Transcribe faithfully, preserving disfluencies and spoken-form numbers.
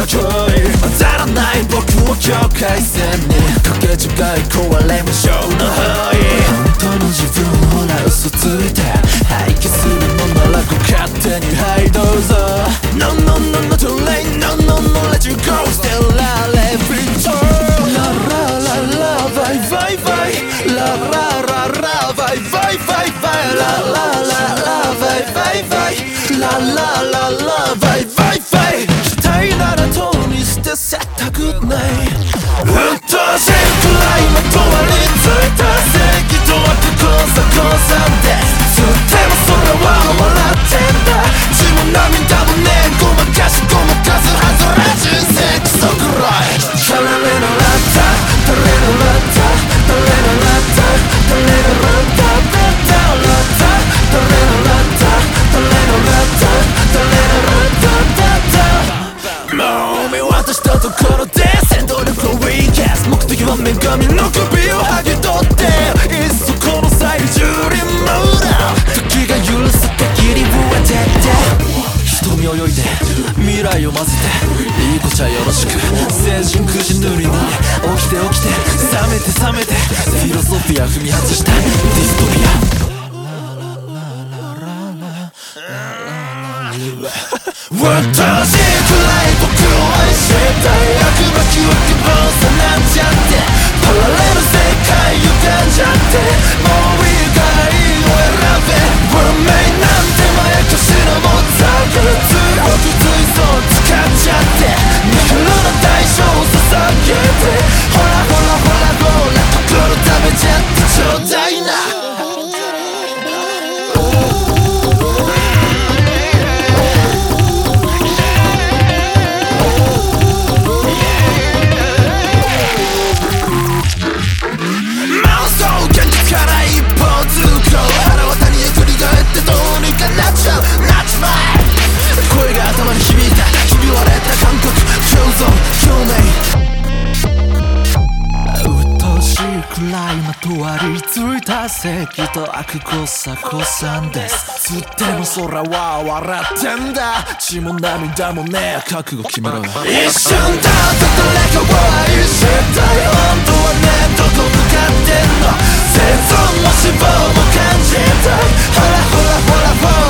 恋混ざらない僕を境界線にかけ違い壊れましょうの範囲本当の自分ほら嘘ついて廃棄するのならご勝手にはいどうぞ No no no no too late No no no let you go Still la let me turn La la la la vai vai vai La la la la vai vai vai vai La la la la vai vai vai La la la la vai vai vaiしたいなら通り捨てせたくないうっとうしいくらいまとわりついた正義と悪交差交差でつっても空は笑ってんだ血も涙もねごまかしごまかすはずら人生クソくらい誰のラッタ誰のラッタ誰のラッタ誰のラッタラッタラッタ誰のラッタ誰のラッタ誰のラッタラッタもう見渡したところで戦闘力をウィーキャス目的は女神の首を剥ぎ取っていっそこの際にジュリーモーダー時が許す限りは徹底瞳泳いで未来を混ぜていい子ちゃんよろしく青春くじ塗り塗り起きて起きて冷めて冷めてフィロソフィア踏み外したディストピアうっとうしいくらい僕を愛したい悪魔記憶希望さなんちゃってパラレル世界歪んじゃってもういいからいいを選べ運命なんてまやかしのもったい強く追想使っちゃって見るの代償を捧げてほらほらほらほら心食べちゃってちょうだいな声が頭に響いたひび割れた感覚共存表明うっとうしいくらいまとわりついた正義と悪交差交差ですつっても空は笑ってんだ血も涙もねえ覚悟決めろよ一瞬だって誰かを愛したい本当はねどこ向かってんの生存も死亡も感じたいほらほらほらほら